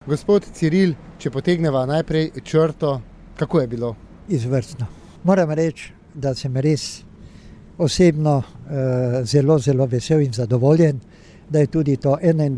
Gospod Ciril, če potegneva najprej črto, kako je bilo? Izvrstno. Moram reči, da sem res osebno zelo, zelo vesel in zadovoljen, da je tudi to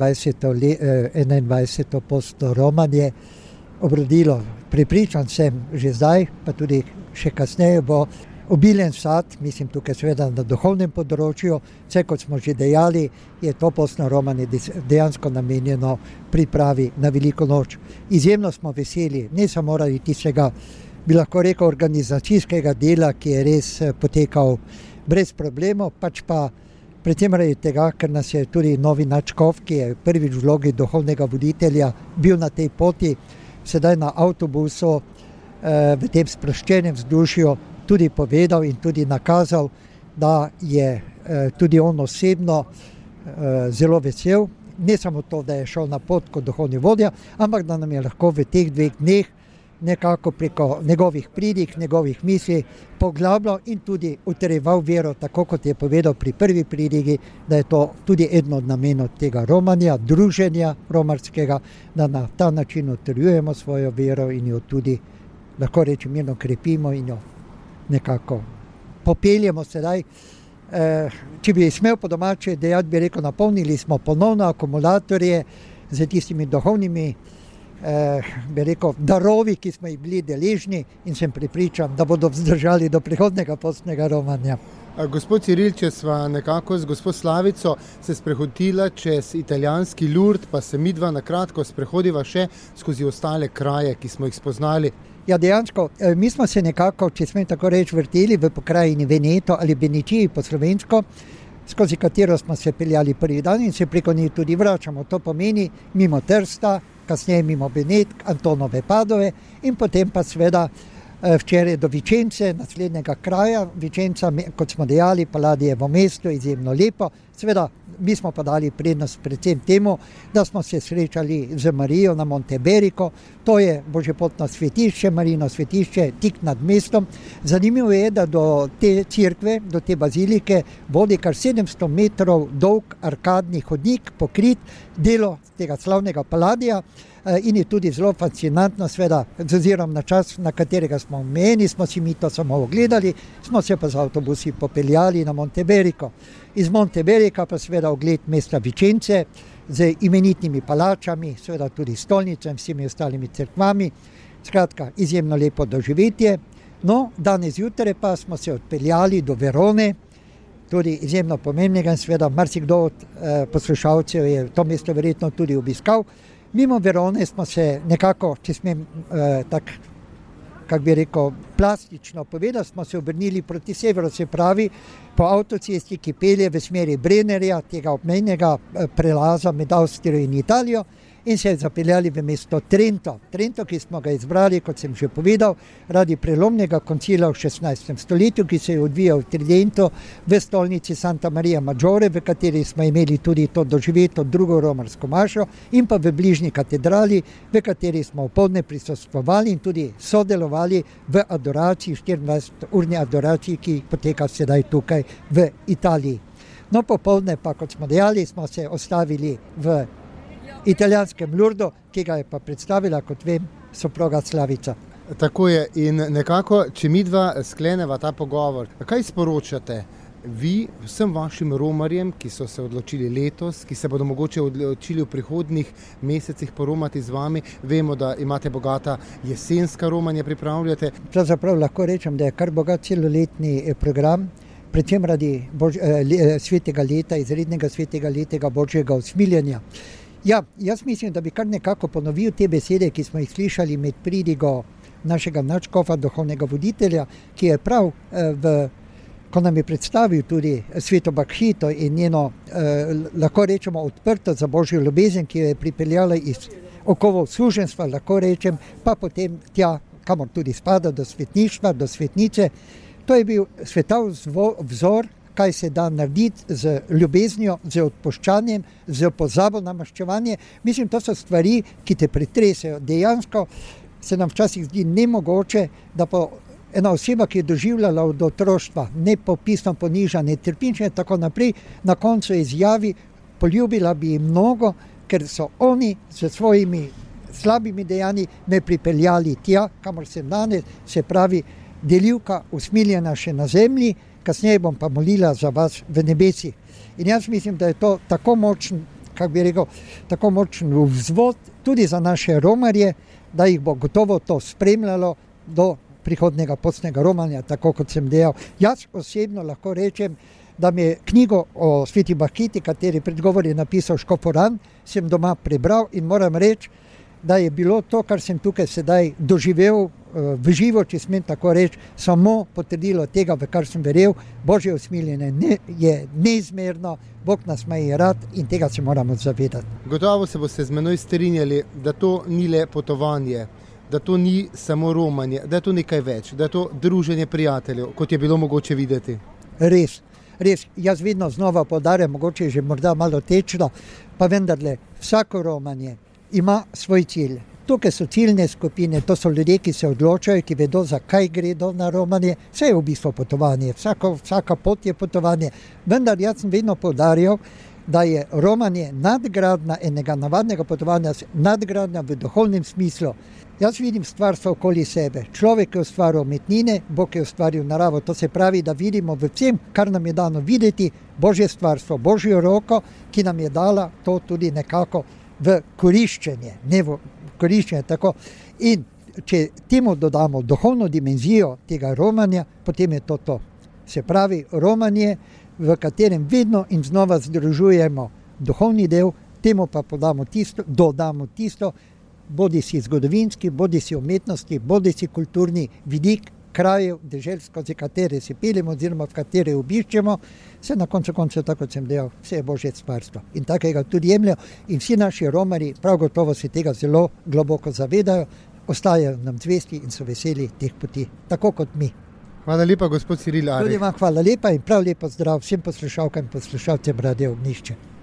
21. postromanje obrodilo. Prepričan sem že zdaj, pa tudi še kasneje bo obilen sad, mislim tukaj seveda na duhovnem področju, vse kot smo že dejali, je to postnoromanje dejansko namenjeno pripravi na veliko noč. Izjemno smo veseli, ne samo radi tistega, bi lahko rekel, organizacijskega dela, ki je res potekal brez problemov, pač pa predvsem radi tega, ker nas je tudi novi nadškof, ki je prvič v vlogi duhovnega voditelja bil na tej poti, sedaj na avtobusu v tem sproščenem vzdušju tudi povedal in tudi nakazal, da je tudi on osebno zelo vesel. Ne samo to, da je šel na pot kot duhovni vodja, ampak da nam je lahko v teh 2 dneh nekako preko njegovih pridig, njegovih misli poglabljal in tudi utrjeval vero, tako kot je povedal pri prvi pridigi, da je to tudi eden od namenov tega romanja, druženja romarskega, da na ta način utrjujemo svojo vero in jo tudi, lahko rečem, mirno krepimo in jo nekako popeljemo sedaj. Če bi smel po domače dejati, bi rekel, napolnili smo ponovno akumulatorje z tistimi duhovnimi bi rekel, darovi, ki smo jih bili deležni in sem prepričan, da bodo vzdržali do prihodnega postnega romanja. Gospod Ciril, če sva nekako z gospod Slavico se sprehodila čez italijanski Lourdes, pa se midva na kratko sprehodiva še skozi ostale kraje, ki smo jih spoznali. Ja, dejansko, mi smo se nekako, če smem tako reči, vrteli v pokrajini Veneto ali Beničiji po slovensko, skozi katero smo se peljali prvi dan in se preko nje tudi vračamo. To pomeni mimo Trsta, kasneje mimo Benetk, Antonove Padove in potem pa seveda včeraj do Vicence, naslednjega kraja. Vicenca, kot smo dejali, Palladijevo mesto, izjemno lepo. Seveda, mi smo pa dali prednost predvsem temu, da smo se srečali z Marijo na Monteberico. To je božjepotno svetišče, Marijino svetišče, tik nad mestom. Zanimivo je, da do te cerkve, do te bazilike vodi kar 700 metrov dolg arkadni hodnik, pokrit, delo tega slavnega Palladija. In je tudi zelo fascinantno, seveda, z ozirom na čas, na katerega smo omejeni, smo si mi to samo ogledali, smo se pa z avtobusi popeljali na Monteberico. Iz Monteberica pa seveda ogled mesta Vicence z imenitnimi palačami, seveda tudi stolnico in vsemi ostalimi cerkvami. Skratka, izjemno lepo doživetje. No, danes zjutraj pa smo se odpeljali do Verone, tudi izjemno pomembnega in seveda marsikdo od poslušalcev je to mesto verjetno tudi obiskal. Mimo Verone smo se nekako, če smem tako, kako bi rekel, plastično povedati, smo se obrnili proti severu, se pravi po avtocesti, ki pelje v smeri Brennerja, tega obmejnega prelaza med Avstrijo in Italijo, in se zapeljali v mesto Trento. Trento, ki smo ga izbrali, kot sem že povedal, radi prelomnega koncila v 16. stoletju, ki se je odvijal v Tridentu v stolnici Santa Maria Maggiore, v kateri smo imeli tudi to doživeto drugo romarsko mašo, in pa v bližnji katedrali, v kateri smo opoldne prisostvovali in tudi sodelovali v adoraciji, 24-urni adoraciji, ki poteka sedaj tukaj v Italiji. No, popoldne pa, kot smo dejali, smo se ostavili v italijanskem Lourdu, ki ga je pa predstavila, kot vem, soproga Slavica. Tako je, in nekako, če midva skleneva ta pogovor, kaj sporočate vi vsem vašim romarjem, ki so se odločili letos, ki se bodo mogoče odločili v prihodnjih mesecih poromati z vami? Vemo, da imate bogata jesenska romanja, pripravljate. Pravzaprav lahko rečem, da je kar bogat celoletni program, predvsem radi svetega leta, izrednega svetega letega Božjega usmiljenja. Ja, jaz mislim, da bi kar nekako ponovil te besede, ki smo jih slišali med pridigo našega nadškofa, duhovnega voditelja, ki je prav, ko nam je predstavil tudi sveto Bakšito in njeno, lahko rečemo, odprto za Božjo ljubezen, ki jo je pripeljala iz okovov suženjstva, lahko rečem, pa potem tja, kamor tudi spada, do svetništva, do svetnice. To je bil svetov vzor, kaj se da narediti z ljubeznijo, z odpuščanjem, z pozabo na maščevanje. Mislim, to so stvari, ki te pretresejo. Dejansko se nam včasih zdi nemogoče, da pa ena oseba, ki je doživljala od otroštva nepopisno ponižanje, trpinčenje in tako naprej, na koncu izjavi, poljubila bi jih mnogo, ker so oni s svojimi slabimi dejanji me pripeljali tja, kamor sem danes, se pravi delivka usmiljena še na zemlji, kasneje bom pa molila za vas v nebesih. In jaz mislim, da je to tako močen, tako močen vzvod tudi za naše romarje, da jih bo gotovo to spremljalo do prihodnega postnega romanja, tako kot sem dejal. Jaz osebno lahko rečem, da mi je knjigo o Sveti Bakiti, kateri predgovor je napisal škof Uran, sem doma prebral in moram reči, da je bilo to, kar sem tukaj sedaj doživel v živo, če smem tako reči, samo potrdilo tega, v kar sem verjel. Božje usmiljenje je neizmerno, Bog nas ima rad in tega se moramo zavedati. Gotovo se boste z menoj strinjali, da to ni le potovanje, da to ni samo romanje, da je to nekaj več, da je to druženje prijateljev, kot je bilo mogoče videti. Res. Jaz vedno znova poudarjam, mogoče že morda malo tečno, pa vendarle, vsako romanje ima svoj cilj. Tukaj so ciljne skupine, to so ljudje, ki se odločajo, ki vedo, zakaj gredo na romanje. Vse je v bistvu potovanje, vsaka pot je potovanje. Vendar jaz sem vedno poudarjal, da je romanje nadgradnja enega navadnega potovanja, nadgradnja v duhovnem smislu. Jaz vidim stvarstvo okoli sebe. Človek je ustvaril umetnine, Bog je ustvaril naravo. To se pravi, da vidimo v vsem, kar nam je dano videti, Božje stvarstvo, Božjo roko, ki nam je dala to tudi nekako v koriščenje, ne v koriščenje tako. In če temu dodamo duhovno dimenzijo tega romanja, potem je to. Se pravi, romanje, v katerem vedno in znova združujemo duhovni del, temu pa dodamo tisto, bodi si zgodovinski, bodi si umetnosti, bodi si kulturni vidik krajev, dežel, skozi katere se peljemo oziroma v katere obiščemo, se na koncu, tako sem dejal, vse je Božje stvarstvo. In takega tudi jemljajo in vsi naši romarji prav gotovo se tega zelo globoko zavedajo, ostajajo nam zvesti in so veseli teh poti, tako kot mi. Hvala lepa, gospod Ciril Areh. Tudi vam hvala lepa in prav lepo zdrav vsem poslušalkam in poslušalcem Radia Ognjišče.